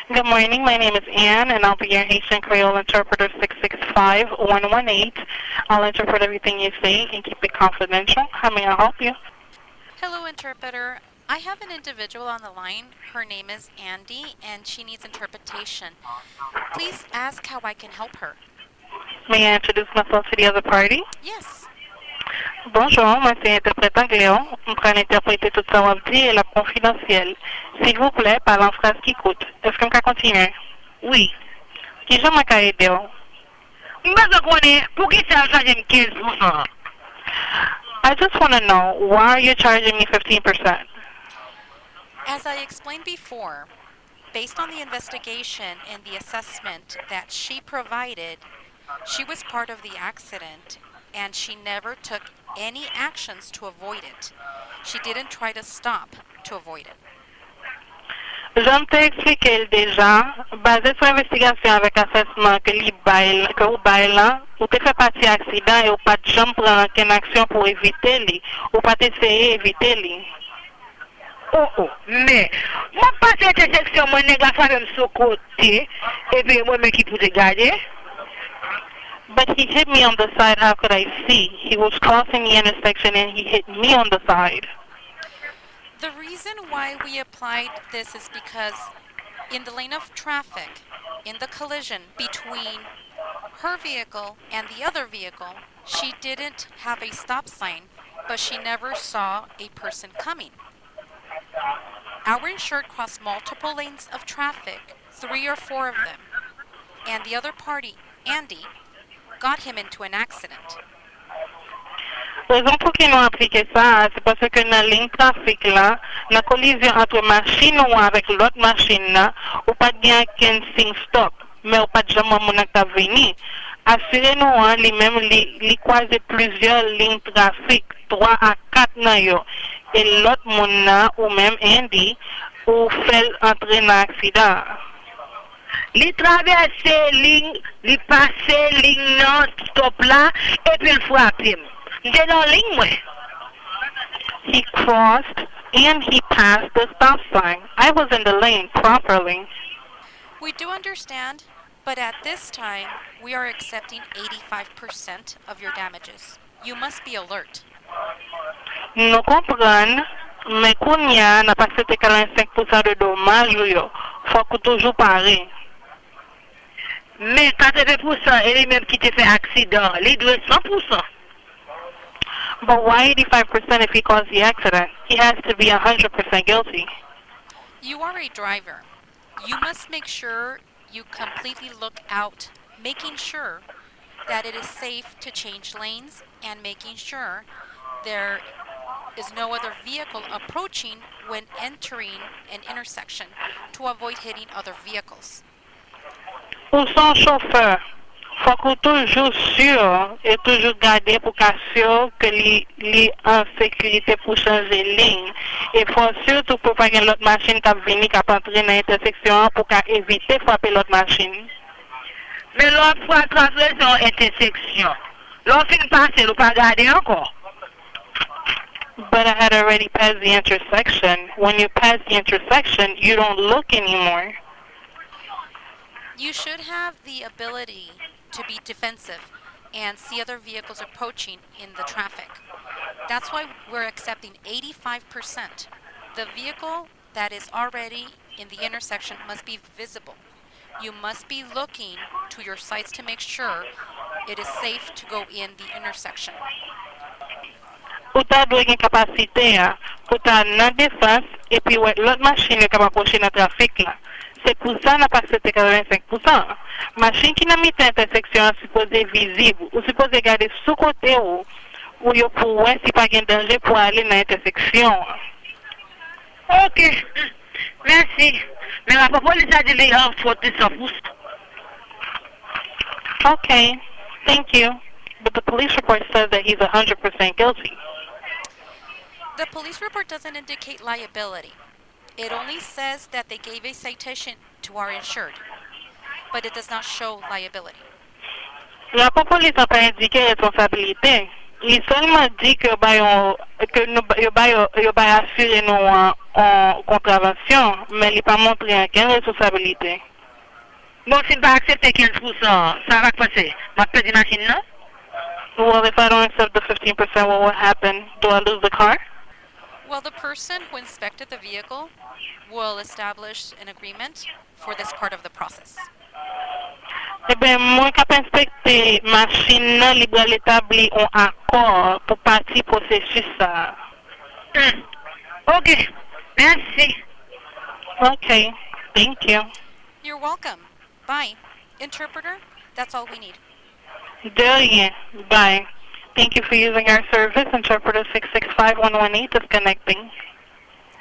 Good morning. My name is Anne, and I'll be your Haitian Creole interpreter 665118. I'll interpret everything you say and keep it confidential. How may I help you? Hello, interpreter. I have an individual on the line. Her name is Andy, and she needs interpretation. Please ask how I can help her. May I introduce myself to the other party? Yes. Bonjour, moi c'est interprète anglais. Je vais interpréter tout ça vous dit et la confidentielle. S'il vous plaît, parle en phrase qui coûte. Est-ce que je peux continuer? Oui. Qui je m'ai aidé? Mwen se konen, pou ki sa chaje m 15%? I just want to know, why are you charging me 15%? As I explained before, based on the investigation and the assessment that she provided, she was part of the accident and she never took any actions to avoid it. She didn't try to stop to avoid it. Je t'ai expliqué déjà, basé sur l'investigation avec assessment que vous bail là, vous te fait partie accident et vous pas de jamais prendre aucune action pour éviter li, ou pas essayer éviter li. Oh, mais, mwen pase interseksyon mwen nega sa mèm sou kote, e pe mwen men ki pou te gade. But he hit me on the side, how could I see? He was crossing the intersection and he hit me on the side. The reason why we applied this is because in the lane of traffic, in the collision between her vehicle and the other vehicle, she didn't have a stop sign, but she never saw a person coming. Our insured crossed multiple lanes of traffic, 3 or 4 of them, and the other party, Andy, got him into an accident. La raison pour laquelle nous appliquons ça, c'est parce que dans la ligne trafic là, la collision entre machine ou avec l'autre machine là, ou pas de qu'un signe stop, mais ou pas de jamais mon acte venir. Assurez-nous, lui-même, lui croiser plusieurs lignes trafic, 3 à 4 nan yo. Et l'autre monde là, ou même Andy, ou fait entrer dans l'accident. Li traverse ligne, li passe ligne nan stop la, e pi l frappe m. Nte nan ligne mwen. He crossed and he passed the stop sign. I was in the lane properly. We do understand, but at this time, we are accepting 85% of your damages. You must be alert. Nous comprenons, mais kounya n'a pas accepté 45% de dommages yo. Faut que toujours pareil. Men 80% e li menm ki te fe aksidan, li dwe 100%. But why 85% if he caused the accident? He has to be 100% guilty. You are a driver. You must make sure you completely look out, making sure that it is safe to change lanes and making sure there is no other vehicle approaching when entering an intersection to avoid hitting other vehicles. Pour son chauffeur, faut que toujours sûr et toujours garder pour qu'assurer que li en sécurité pour changer ligne. Et faut surtout pour pas que l'autre machine qui venir qui entrer dans l'intersection pour éviter frapper l'autre machine. Men l'autre fois traverse yon interseksyon. L'autre fin passe, l'ou pa gade ankon. But I had already passed the intersection. When you pass the intersection, you don't look anymore. You should have the ability to be defensive and see other vehicles approaching in the traffic. That's why we're accepting 85%. The vehicle that is already in the intersection must be visible. You must be looking to your sights to make sure it is safe to go in the intersection. Ou ta dwe gen kapasite pou ta nan defense et puis l'autre machine qui va approcher dans trafic là. C'est pour ça qu'on n'a pas accepté 85%. Machine qui n'a mis l'intersection supposée visible ou supposée garder sous côté ou yo pour ouais si pas un danger pour aller dans l'intersection. Ok, merci. Men la police a dit li an faute 100%. Okay, thank you. But the police report says that he's 100% guilty. The police report doesn't indicate liability. It only says that they gave a citation to our insured, but it does not show liability. La police n'a pas indiqué responsabilité. Il seulement dit que yo assuré nous en contravention, mais il n'a pas montré aucune responsabilité. Bon, si je pas accepter 15%, ça va passer. Ma petite machine, non? Well, if I don't accept the 15%, what will happen? Do I lose the car? Well, the person who inspected the vehicle will establish an agreement for this part of the process. Eh bien, moi, quand inspecter machine, nan, li bral établi un accord pour partir processus ça. Ok, merci. Okay, thank you. You're welcome. Bye. Interpreter, that's all we need. De rien. Bye. Thank you for using our service. Interpreter 665118 is connecting.